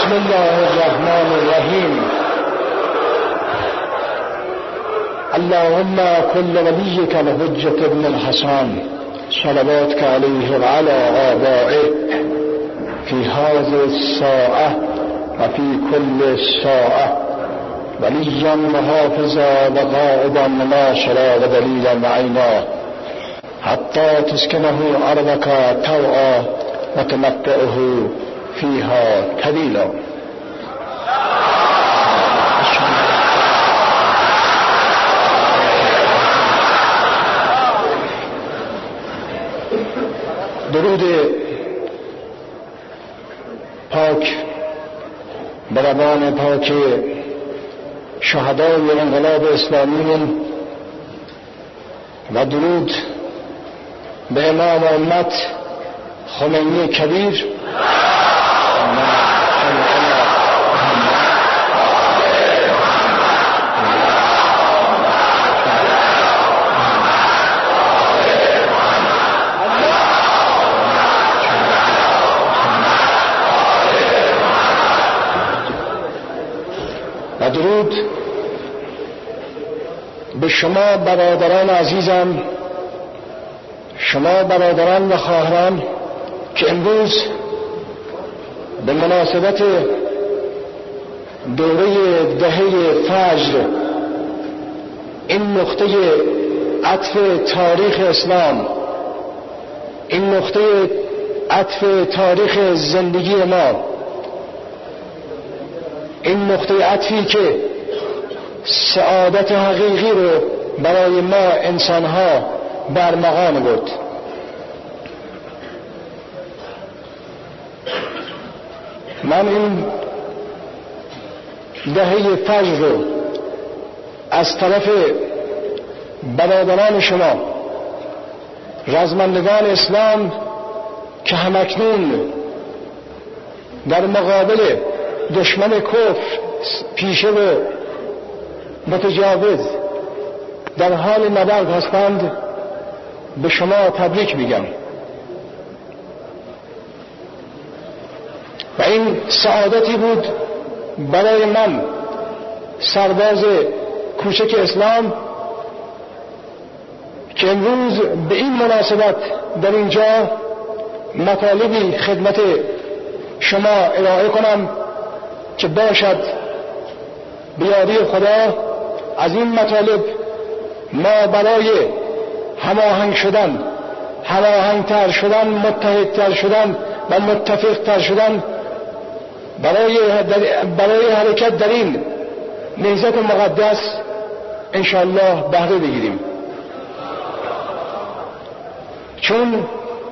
بسم الله الرحمن الرحیم. اللهم كل وليك الحجة ابن الحسن صلواتك عليه وعلى آبائه في هذه الساعة وفي كل ساعة وليا وحافظا وقائدا وناصرا ودليلا وعينا حتى تسكنه أرضك طوعا وتمتعه فيها طويلا. درود پاک به روان پاک شهدای انقلاب اسلامی و درود به امام امت خمینی کبیر و درود به شما برادران عزیزم، شما برادران و خواهران که امروز به مناسبت دوره دهه فجر این نقطه عطف تاریخ اسلام، این نقطه عطف تاریخ زندگی ما، این نقطه عطفی که سعادت حقیقی رو برای ما انسانها برمغان بود. من این دهه فجر رو از طرف برادران شما رزمندگان اسلام که همکنون در مقابل دشمن کفر پیشه و متجاوز در حال نبرد هستند به شما تبریک میگم. و این سعادتی بود برای من سرباز کوچک اسلام که امروز به این مناسبت در اینجا مطالبی خدمت شما ارائه کنم که باشد به یاری خدا از این مطالب ما برای هماهنگ شدن، هماهنگتر شدن، متحدتر شدن و متفقتر شدن، برای حرکت در این نهضت مقدس انشاءالله بهره بگیریم. چون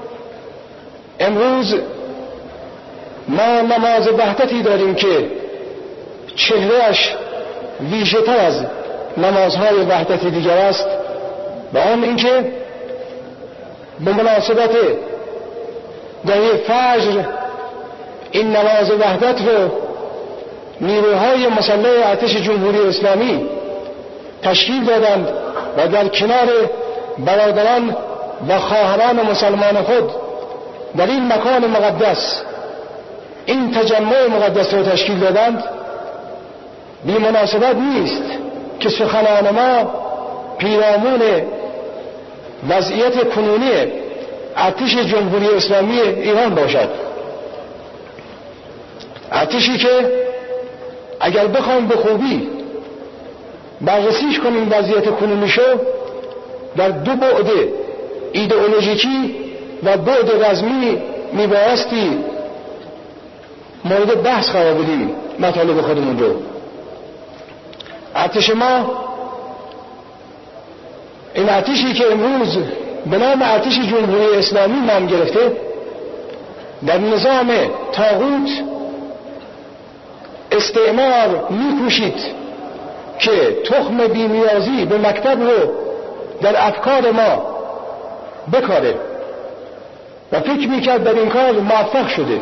امروز ما نماز وحدتی داریم که چهرهش ویژه تر از نمازهای وحدتی دیگر است و آن اینکه به مناسبت دهه فجر این نماز وحدت رو نیروهای مسلح ارتش جمهوری اسلامی تشکیل دادند و در کنار برادران و خواهران مسلمان خود در این مکان مقدس این تجمع مقدس رو تشکیل دادند. بی مناسبت نیست که سخنان ما پیرامون وضعیت کنونی ارتش جمهوری اسلامی ایران باشد. ارتشی که اگر بخوایم به خوبی بررسیش کنیم وضعیت کنونیشو در دو بعد ایدئولوژیکی و بعد رزمی میبایستی مورد بحث قرار بدیم مطالب خودمون رو. ارتش ما، این ارتشی که امروز به نام ارتش جمهوری اسلامی نام گرفته، در نظام طاغوت استعمار می‌کوشید که تخم بی‌نیازی به مکتب رو در افکار ما بکاره و فکر می‌کرد در این کار موفق شده.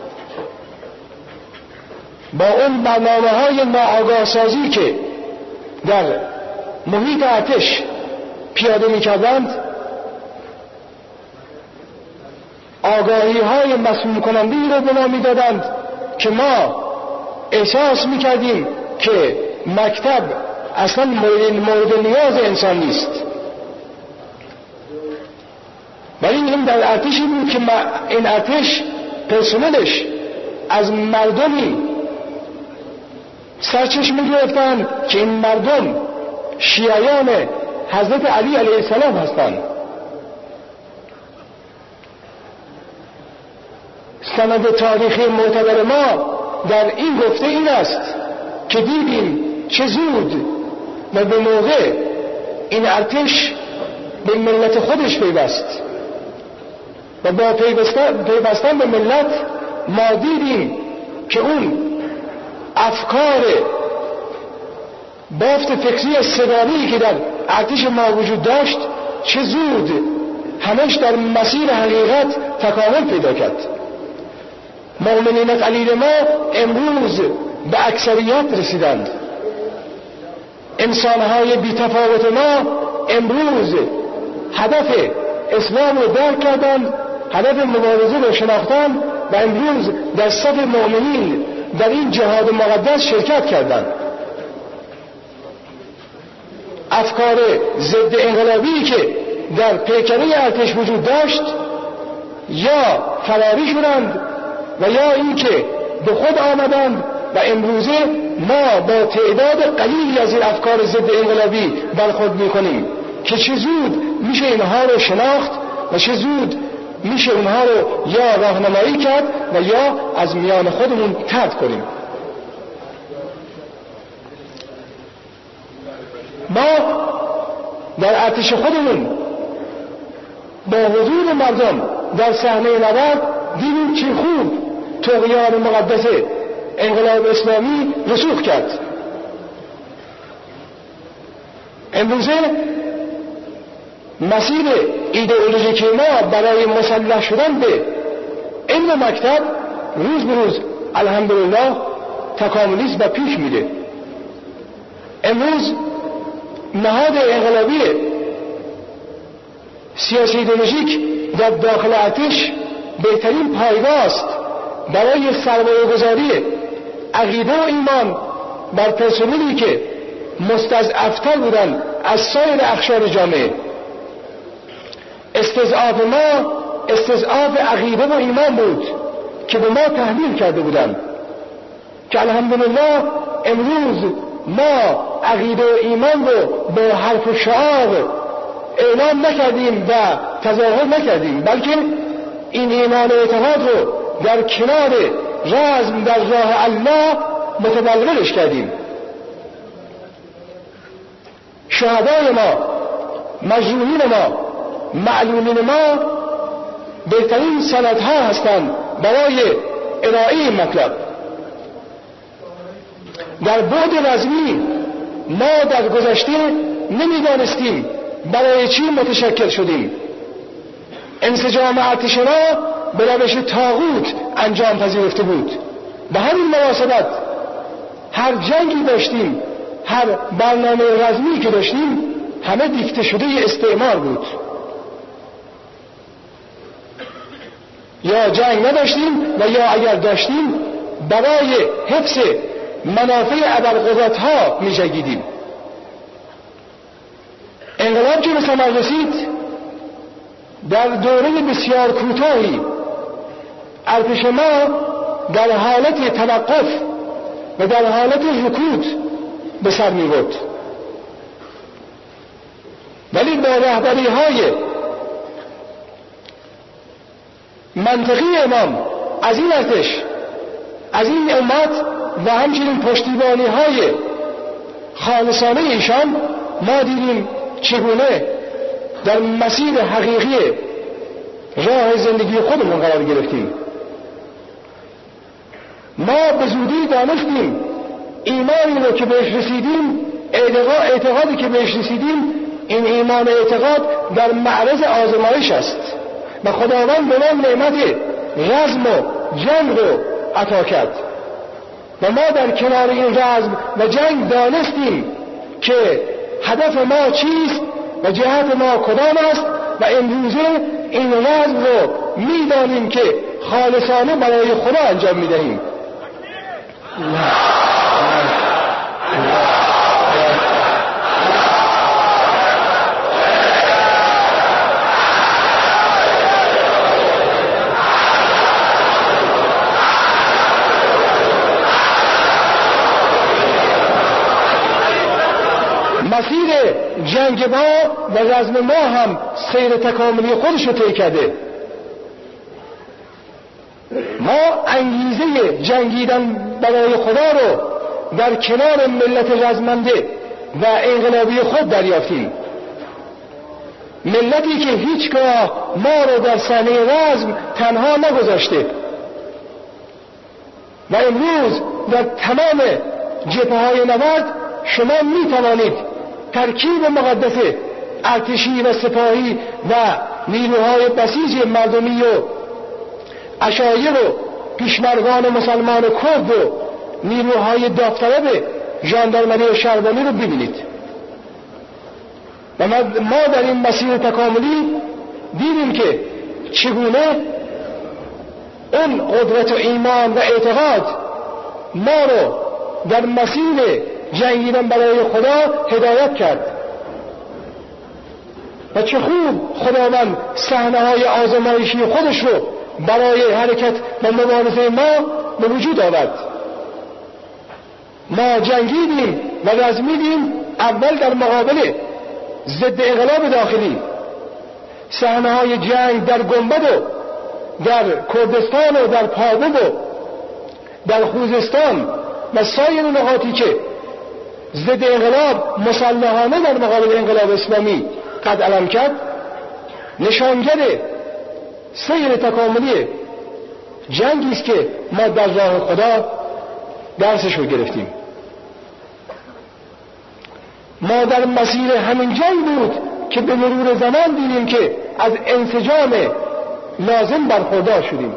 با اون برنامه‌های ناآگاه سازی که در محیط ارتش پیاده می‌کردند، آگاهی‌های مسموم کننده‌ای رو به ما می‌دادند که ما احساس میکردیم که مکتب اصلا مورد نیاز انسان نیست، ولی این در ارتشی بود که این ارتش پرسنلش از مردمی سرچشمه گرفتن که این مردم شیعیان حضرت علی علیه السلام هستند. سند تاریخی معتبر ما در این گفته این است که دیدیم چه زود و به موقع این ارتش به ملت خودش پیوست و با پیوستن به ملت ما دیدیم که اون افکار بافت فکری استقلالی که در ارتش ما وجود داشت چه زود همش در مسیر حقیقت تکامل پیدا کرد. مؤمنین قلیل ما امروز به اکثریت رسیدند. انسانهای بی‌تفاوت ما امروز هدف اسلام رو درک کردند، هدف مبارزه رو شناختند و امروز در صف مؤمنین در این جهاد مقدس شرکت کردند. افکار ضد انقلابی که در پیکره ارتش وجود داشت یا فراری شدند و یا اینکه به خود آمدند و امروزه ما با تعداد قلیلی از این افکار ضد انقلابی برخورد میکنیم که چه زود میشه اینها رو شناخت و چه زود میشه اونها رو یا راهنمایی کرد و یا از میان خودمون طرد کنیم. ما در ارتش خودمون با حضور مردم در صحنه نبرد دیدیم چه خوب طغیان مقدس انقلاب اسلامی رسوخ کرد. امروزه مسیر ایدئولوژیکی ما برای مسلح شدن به علم مکتب روز به روز الحمدلله تکاملیست و پیش میره. امروز نهاد انقلابی سیاسی ایدئولوژیک در داخل ارتش بهترین پایگاه است برای سرمایه‌گذاری عقیده و ایمان بر پرسنلی که مستضعفتر بودند از سایر اقشار جامعه. استضعاف ما استضعاف عقیده و ایمان بود که به ما تحمیل کرده بودند که الحمدلله امروز ما عقیده و ایمان رو با حرف و شعار اعلام نکردیم و تظاهر نکردیم، بلکه این ایمان و اعتقاد رو در کنار رزم در راه الله متبلورش کردیم. شهدای ما، مجروحین ما، معلومین ما بهترین سندها هستند برای ارائه این مطلب. در بعد رزمی ما در گذشته نمیدانستیم برای چی متشکل شدیم. انسجام ارتش ما به روش طاغوت انجام پذیرفته بود. به همین مناسبت هر جنگی داشتیم، هر برنامه رزمی که داشتیم همه دیکته شده استعمار بود. یا جنگ نداشتیم و یا اگر داشتیم برای حفظ منافع ابرقدرت‌ها می‌جنگیدیم. انقلاب که به ثمر رسید در دوره بسیار کوتاهی ارتش ما در حالت توقف و در حالت رکود به سر می‌برد، ولی با رهبری‌های منطقی امام از این ارتش، از این امت و همچنین پشتیبانی‌های خالصانه ایشان ما دیدیم چگونه در مسیر حقیقی راه زندگی خودمون قرار گرفتیم. ما به زودی دانستیم ایمانی رو که بهش رسیدیم، اعتقادی که بهش رسیدیم، این ایمان اعتقاد در معرض آزمایش است و خداوند به ما نعمت رزم و جنگ رو عطا کرد و ما در کنار این رزم و جنگ دانستیم که هدف ما چیست و جهت ما کدام است و امروزه این رزم رو میدانیم که خالصانه برای خدا انجام میدهیم. جنگ ما و رزم ما هم سیر تکاملی خودش رو طی کرده. ما انگیزه جنگیدن برای خدا رو در کنار ملت رزمنده و انقلابی خود دریافتیم. ملتی که هیچگاه ما رو در صحنه رزم تنها نگذاشته و امروز در تمام جبهه‌های نبرد شما می توانید ترکیب مقدس ارتشی و سپاهی و نیروهای بسیج مردمی و عشایر و پیشمرگان مسلمان کرد و نیروهای داوطلب ژاندارمری و شهربانی رو ببینید. و ما در این مسیر تکاملی دیدیم که چگونه اون قدرت و ایمان و اعتقاد ما رو در مسیر جنگیدن برای خدا هدایت کرد و چه خوب خداوند صحنه‌های آزمایشی خودش رو برای حرکت و مبارزه ما به وجود آورد. ما جنگیدیم و رزمیدیم اول در مقابل ضد انقلاب داخلی. صحنه‌های جنگ در گنبد و در کردستان و در پابل و در خوزستان و سایر نقاطی که ضد انقلاب مسلحانه در مقابل انقلاب اسلامی قد علم کرد نشانگر سیر تکاملی جنگی است که ما در راه خدا درسش رو گرفتیم. ما در مسیر همین جنگ بود که به مرور زمان دیدیم که از انسجام لازم برخوردار شدیم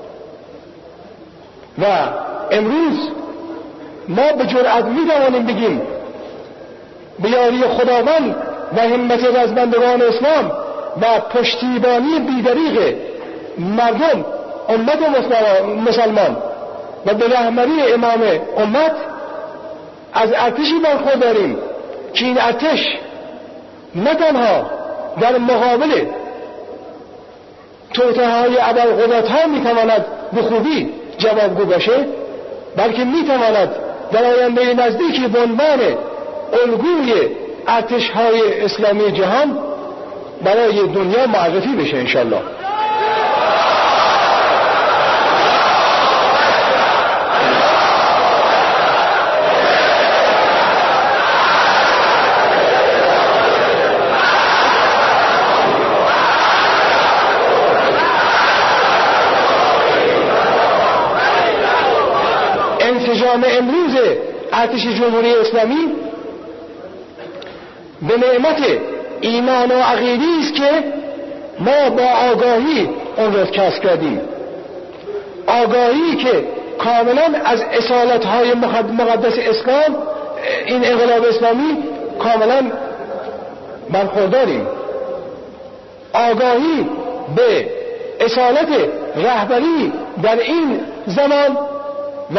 و امروز ما به جرأت می‌توانیم بگیم به یاری خداوند و همت رزمندگان اسلام و پشتیبانی بیدریغ مردم امت مسلمان و به رهبری امام امت از ارتشی برخورداریم که این ارتش نه تنها در مقابل توطئه‌های ابرقدرت‌ها می‌تواند به خوبی جوابگو باشه، بلکه می‌تواند در آینده نزدیکی به عنوان الگوی ارتش‌های اسلامی جهان برای دنیا معرفی بشه انشالله. انسجام امروز ارتش جمهوری اسلامی به نعمت ایمان و عقیده است که ما با آگاهی اون رو کسب کردیم. آگاهی که کاملا از اصالت‌های مقدس اسلام این انقلاب اسلامی کاملا برخورداریم. آگاهی به اصالت رهبری در این زمان و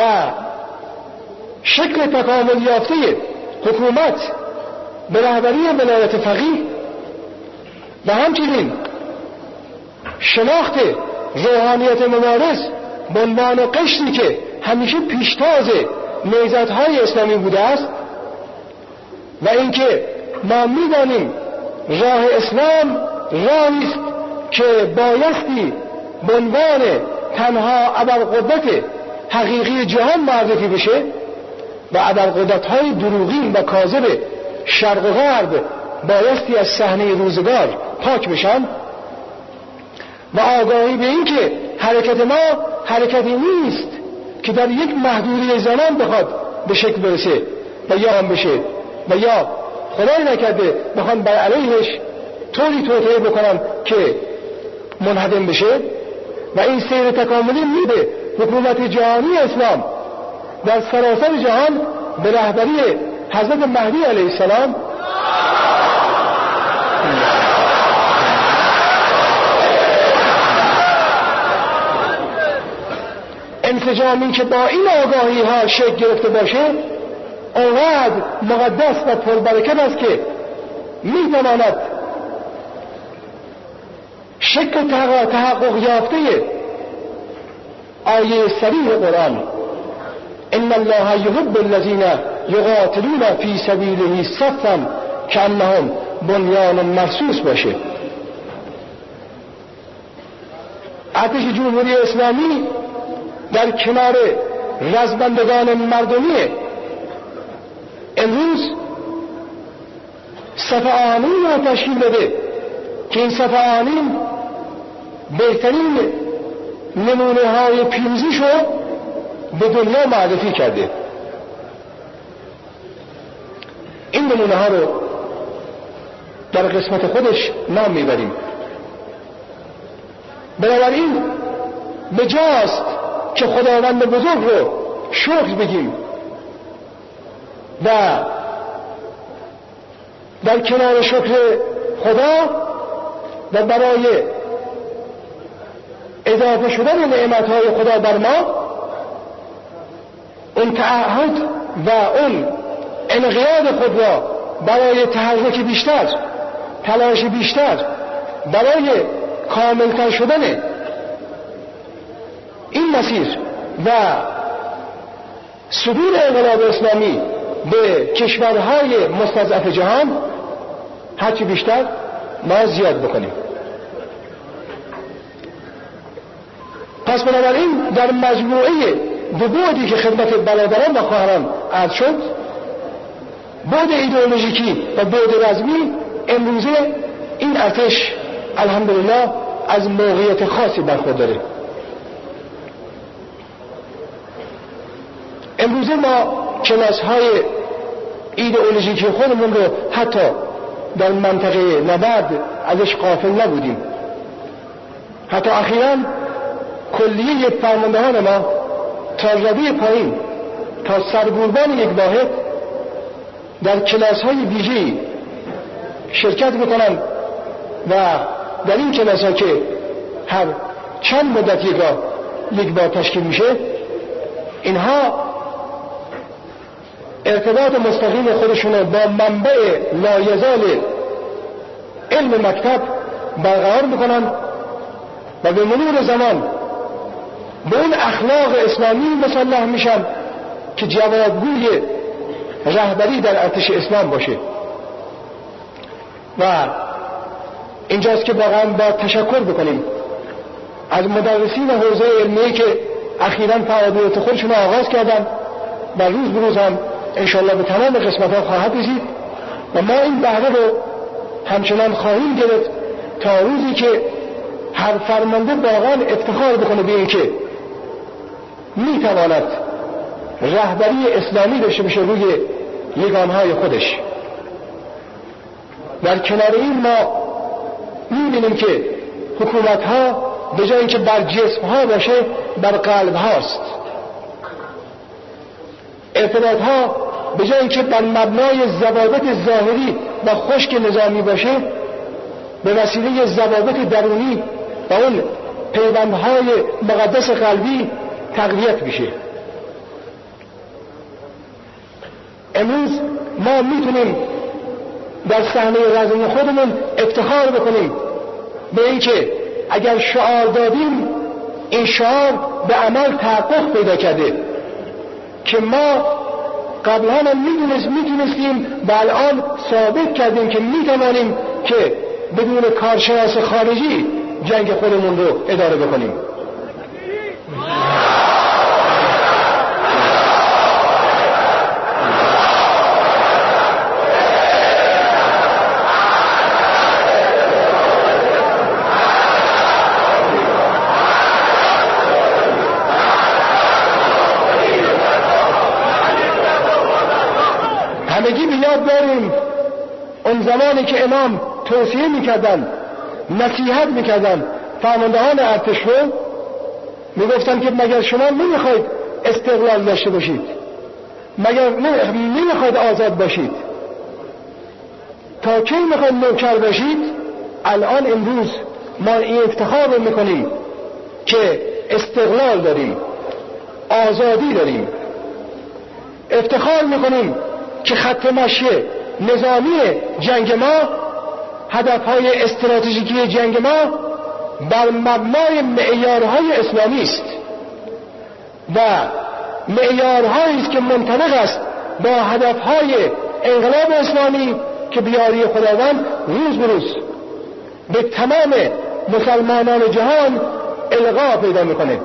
شکل تکامل یافته حکومت به رهبری ولایت فقیه و همچنین شناخت روحانیت مبارز به عنوان قشری که همیشه پیشتاز نهضت‌های اسلامی بوده است و اینکه ما می‌دانیم راه اسلام راهی است که بایستی به عنوان تنها ابرقدرت حقیقی جهان معرفی بشه و ابرقدرت‌های دروغین و کاذب شرق و غرب بایستی از صحنه روزگار پاک بشن و آگاهی به این که حرکت ما حرکتی نیست که در یک محدوده زمان بخواد به شکل برسه و یا هم بشه و یا خدای نکرده بخوان بر علیهش طوری توطئه بکنن که منهدم بشه و این سیر تکاملی میده حکومت جهانی اسلام در سراسر جهان به رهبری حضرت مهدی علیه السلام انسجامی که با این آگاهی ها شکل گرفته باشه اونقدر مقدس و پربرکت است که میتواند شکل تحقق یافته آیه صریح قرآن ان الله یحب الذین یقاتلون فی سبیله صفا که انهم بنیان مرصوص باشه. ارتش جمهوری اسلامی در کنار رزمندگان مردمی امروز صف آنین را تشکیل داده که این صف آنین بهترین نمونه های پیروزیش رو به دنیا معرفی کرده. این نمونه ها رو در قسمت خودش نام میبریم. بنابراین بجاست که خداوند بزرگ رو شکر بگیم و در کنار شکر خدا و برای اضافه شدن نعمتهای خدا بر ما اون تعهد و اون انقیاد خود را برای تحرک بیشتر، تلاش بیشتر برای کاملتر شدن این مسیر و صدور انقلاب اسلامی به کشورهای مستضعف جهان هرچی بیشتر ما زیاد بکنیم. پس بنابراین در مجموعه دو بعدی که خدمت برادران و خواهران عرض شد، بعد ایدئولوژیکی و بعد رزمی، امروزه این ارتش الحمدلله از موقعیت خاصی برخورداره. امروزه ما کلاس‌های ایدئولوژیکی خودمون رو حتی در منطقه نبرد ازش غافل نبودیم. حتی اخیراً کلیه فرماندهان ما تا رده پایین تا سرگوربان یک واحد در کلاس‌های ویژه‌ای شرکت میکنن و در این کلاس‌ها که هر چند مدت یک بار تشکیل میشه، اینها ارتباط مستقیم خودشون رو با منبع لایزال علم مکتب برقرار میکنن و به مرور زمان به اون اخلاق اسلامی مسلح میشن که جوابگوی رهبری در ارتش اسلام باشه. و اینجاست که واقعا باید تشکر بکنیم از مدرسین حوزه علمیه که اخیراً فعالیت خودشون رو آغاز کردن و روز به روز هم انشاءالله به تمام قسمت‌ها خواهد رسید و ما این بهره رو همچنان خواهیم گرفت تا روزی که هر فرمانده واقعا افتخار بکنه به این که میتواند رهبری اسلامی داشته باشه روی یگانهای خودش. در کنار این ما میبینیم که حکومت‌ها به جای اینکه بر جسم‌ها باشه بر قلب‌هاست. ارتباط‌ها به جای اینکه بر مبنای ضوابط ظاهری و خشک نظامی باشه به وسیله ضوابط درونی و اون پیوندهای مقدس قلبی تقویت میشه. امروز ما میتونیم در صحنه رزمی خودمون افتخار بکنیم به اینکه اگر شعار دادیم این شعار به عمل تحقق پیدا کرده که ما قبلا هم میدونستیم و الان ثابت کردیم که میتوانیم که بدون کارشناس خارجی جنگ خودمون رو اداره بکنیم. همگی بیاد داریم اون زمانی که امام توصیه میکردن، نصیحت میکردن فرماندهان ارتش رو، میگفتن که مگر شما نمیخواید استقلال داشته باشید، مگر نمیخواید آزاد باشید، تا کی میخواید نوکر باشید؟ الان امروز ما این افتخار رو میکنیم که استقلال داریم، آزادی داریم. افتخار میکنیم که خط مشی نظامی جنگ ما، هدفهای استراتژیکی جنگ ما بر مبنای معیارهای اسلامی است و معیارهایی است که منطبق است با هدفهای انقلاب اسلامی که بیاری خداوند روز به روز به تمام مسلمانان جهان القا پیدا میکنه.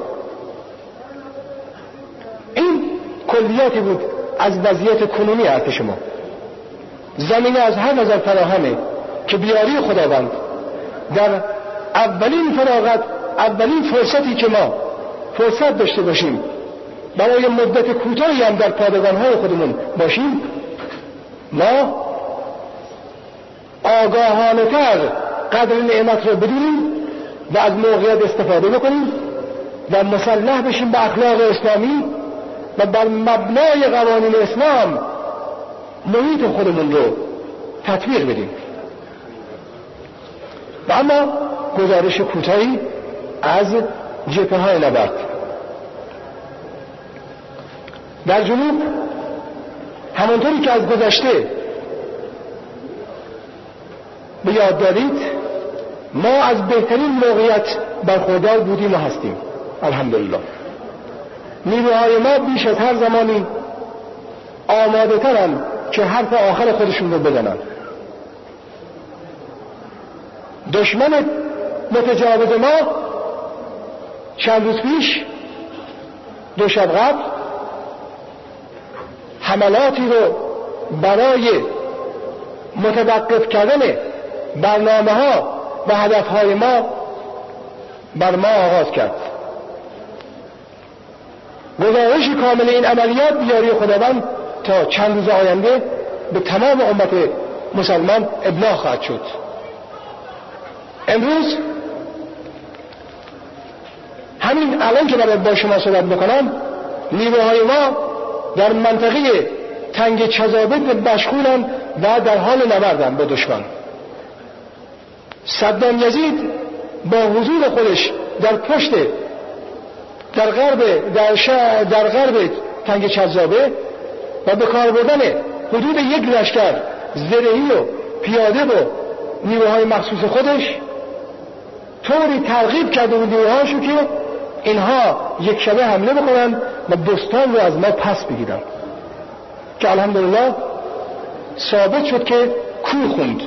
این کلیاتی بود از وضعیت کنونی ارتش ما. زمینه از هر نظر فراهمه که بیاری خداوند در اولین فراغت، اولین فرصتی که ما فرصت داشته باشیم برای مدت کوتاهی هم در پادگان‌های خودمون باشیم، ما آگاهانه‌تر قدر نعمت را بدونیم و از موقعیت استفاده بکنیم و مسلح بشیم به اخلاق اسلامی و بر مبنای قوانین اسلام محیط خودمون رو تطبیق بدیم. و اما گزارش کوتاهی از جبهه‌های نبرد. در جنوب همانطوری که از گذشته به یاد دارید، ما از بهترین موقعیت برخوردار بودیم و هستیم الحمدلله. نیروهای ما بیش از هر زمانی آماده ترن که حرف آخر خودشون رو بزنن. دشمن متجاوز ما چند روز پیش، دو شب قبل، حملاتی رو برای متوقف کردن برنامه ها و هدف های ما بر ما آغاز کرد. گزارش کامل این عملیات بیاری خداوند تا چند روز آینده به تمام امت مسلمان ابلاغ خواهد شد. امروز همین الان که باید با شما صحبت بکنم، نیروهای ما در منطقه تنگ چذابت مشغولن و در حال نبردن با دشمن. صدام یزید با حضور خودش در پشت در غرب تنگ چذابه و به کار بردن حدود یک لشکر زرهی و پیاده و نیروهای مخصوص خودش طوری ترغیب کرده بود نیروهاشو که اینها یک شبه حمله بکنن و بستان رو از ما پس بگیرن، که الحمدلله ثابت شد که کور خوند.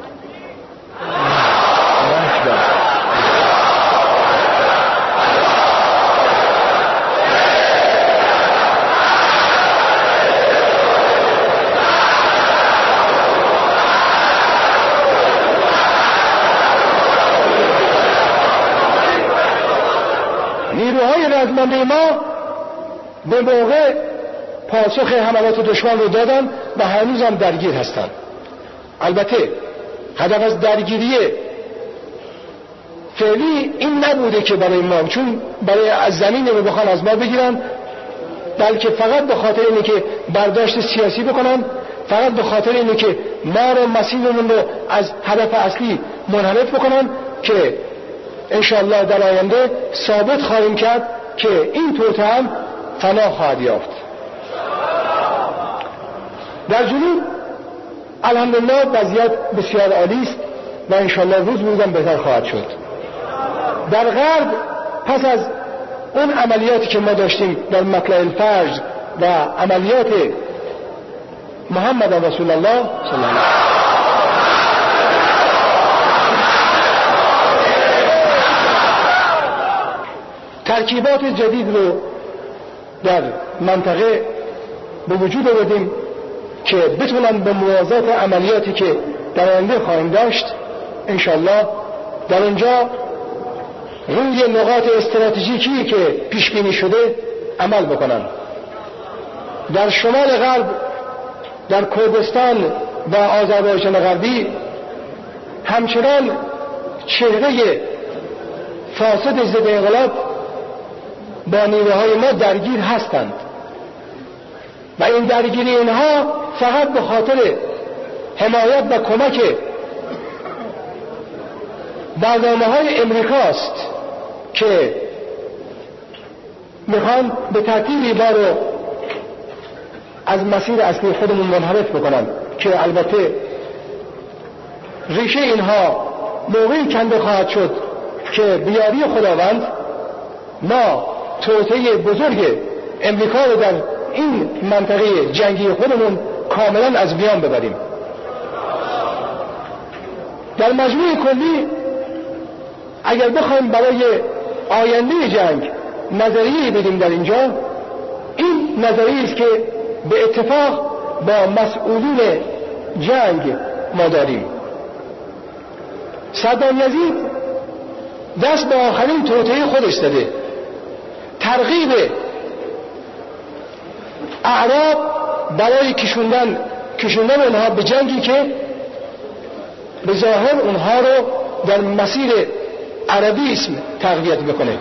نیروهای رزمنده ما به موقع پاسخ حملات دشمن رو دادن و هنوز هم درگیر هستن. البته هدف از درگیری فعلی این نبوده که برای ما، چون برای از زمین رو بخوان از ما بگیرن، بلکه فقط به خاطر اینه که برداشت سیاسی بکنن، فقط به خاطر اینه که ما رو مسیرمون رو از هدف اصلی منحرف بکنن، که انشاءالله در آینده ثابت خواهیم کرد که این توطئه هم فنا خواهد یافت. در جنوب الحمدلله وضعیت بسیار عالی است و انشاءالله روز به روز بهتر خواهد شد. در غرب پس از اون عملیاتی که ما داشتیم در مطلع الفجر و عملیات محمد رسول الله صلی الله علیه و ترکیبات جدید رو در منطقه به وجود آوردیم که بتونن به موازات عملیاتی که در آینده خواهیم داشت انشالله در اونجا روی نقاط استراتژیکی که پیش بینی شده عمل بکنن. در شمال غرب، در کردستان و آذربایجان غربی همچنان چهره فاسد ضد انقلاب با نیروهای ما درگیر هستند و این درگیری اینها فقط به خاطر حمایت و کمک برنامه‌های امریکاست که میخوان به ترتیبی ما رو از مسیر اصلی خودمون منحرف بکنن، که البته ریشه اینها موقعی کنده خواهد شد که بیاری خداوند ما توطئه بزرگ امریکا رو در این منطقه جنگی خودمون کاملا از میان ببریم. در مجموع کلی اگر بخوایم برای آینده جنگ نظریه بدیم در اینجا، این نظریه است که به اتفاق با مسئولین جنگ ما داریم. صدام یزید دست به آخرین توطئه خودش زده، ترغیب اعراب برای کشوندن اونها به جنگی که به ظاهر اونها رو در مسیر عربیسم تقویت بکنه.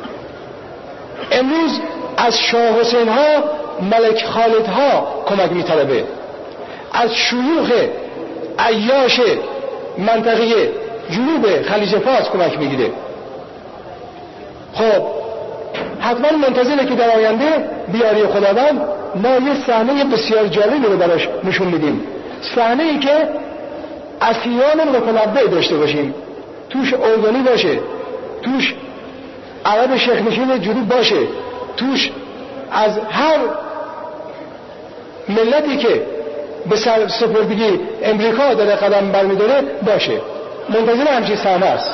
امروز از شاه حسین ها، ملک خالد ها کمک میطلبه، از شیوخ عیاش منطقه جنوب خلیج فارس کمک میگیره. خب حتما منتظره که در آینده بیاری خداوند ما یه صحنه بسیار جالبی رو براش نشون میدیم، صحنه‌ای که اسیران متنوع داشته باشیم، توش اردنی باشه، توش عرب شیخ نشین جنوب باشه، توش از هر ملتی که به سپردگی امریکا داره قدم برمیداره باشه. منتظر همچین صحنه است.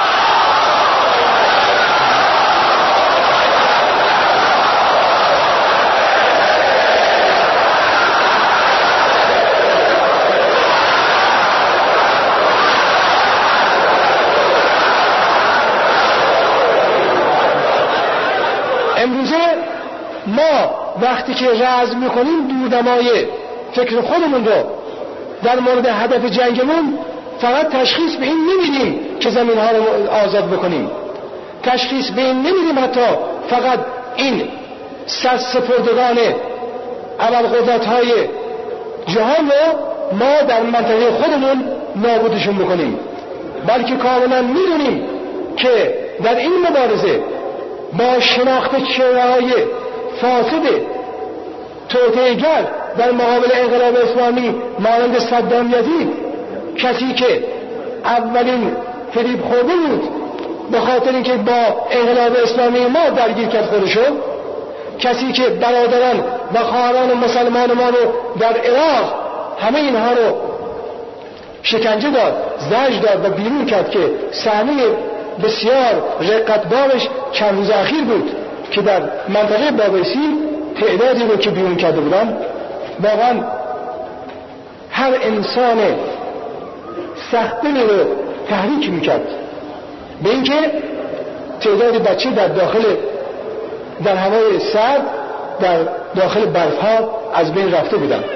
امروزه ما وقتی که رزم میکنیم دوردمای فکر خودمون رو در مورد هدف جنگمون فقط تشخیص به این نمیدیم که زمین ها رو آزاد بکنیم، تشخیص به این نمیدیم حتی فقط این سرسپردگان ابرقدرت های جهان رو ما در منطقه خودمون نابودشون بکنیم، بلکه کاملا میدونیم که در این مبارزه با شناخت چهره‌های فاسد توطئه‌گر در مقابل انقلاب اسلامی مانند صدام یزید، کسی که اولین فریب خورده بود به خاطر اینکه با انقلاب اسلامی ما درگیر کرد خودشو، کسی که برادران و خواهران مسلمان ما رو در عراق همه اینها رو شکنجه داد، زجر داد و بیرون کرد، که صحنه بسیار رقتبارش چند روز اخیر بود که در منطقه بابیسی تعدادی رو که بیرون کرده بودن. واقعا هر انسان سخت‌دلی رو تحریک میکرد به اینکه تعدادی بچه در هوای سرد در داخل برفها از بین رفته بودن،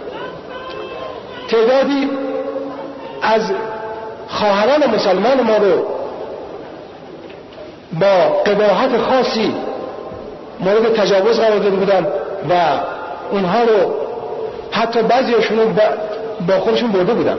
تعدادی از خواهران مسلمان ما رو با قباحت خاصی مورد تجاوز قرار داده بودن و اونها رو حتی بعضیشون رو با خودشون برده بودن.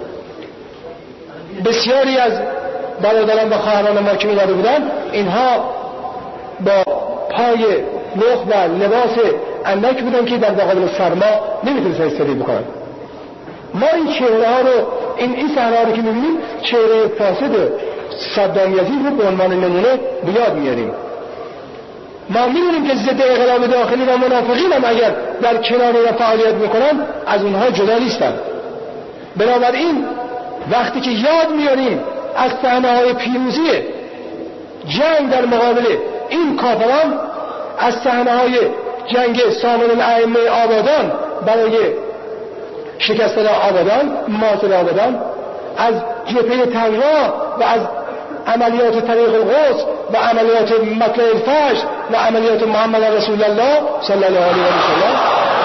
بسیاری از برادران و خواهران ما که می‌داده بودن، اینها با پای لخ و لباس اندک بودن که در مقابل سرما نمیتونستن استفاده بکنن. ما این چهره ها رو این صحنه ها رو که می‌بینیم، چهره فاسد صدام یزید رو به عنوان نمونه به یاد میاریم. ما می‌دونیم که ضد انقلاب داخلی و منافقین هم اگر در کنار و فعالیت میکنن از اونها جدا نیستن. بنابراین وقتی که یاد میاریم از صحنه‌های پیروزی جنگ در مقابل این کافران، از صحنه‌های جنگ سامون الائمه آبادان برای شکستن آبادان، ماتل آبادان، از جبهه طرح و از عملیات طریق القدس و عملیات مطلع الفجر و عملیات محمد رسول الله صلی الله علیه و سلم،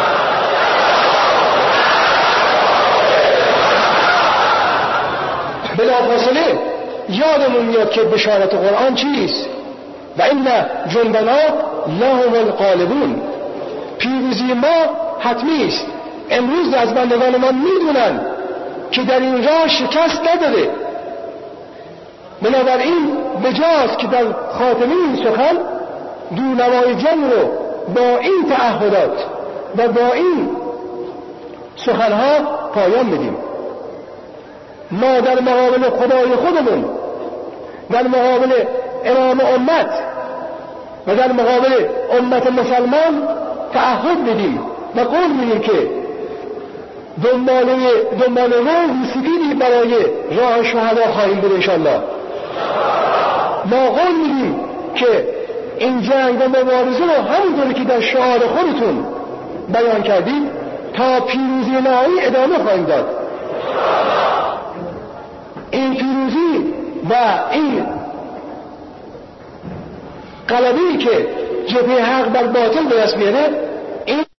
بلافاصله یادمون میاد که بشارت قرآن چیست؟ و این جندنا لهم الغالبون، پیروزی ما حتمی است. امروز از بندگان ما میدونن که در این راه شکست نداره. بنابراین بجاست که در خاتمه این سخن دورنمای جنگ رو با این تعهدات و با این سخنها پایان بدیم. ما در مقابل خدای خودمون، در مقابل امام امت و در مقابل امت مسلمان تعهد بدیم و قول میدیم که دنبال روح سفیدی برای راه شهدا خواهیم بود انشاءالله. ما قول میدیم که این جنگ و مبارزه رو همونطوری که در شعار خودتون بیان کردید تا پیروزی نهایی ادامه خواهیم داد. این پیروزی و این غلبه‌ای که جبهه حق بر باطل به دست میاره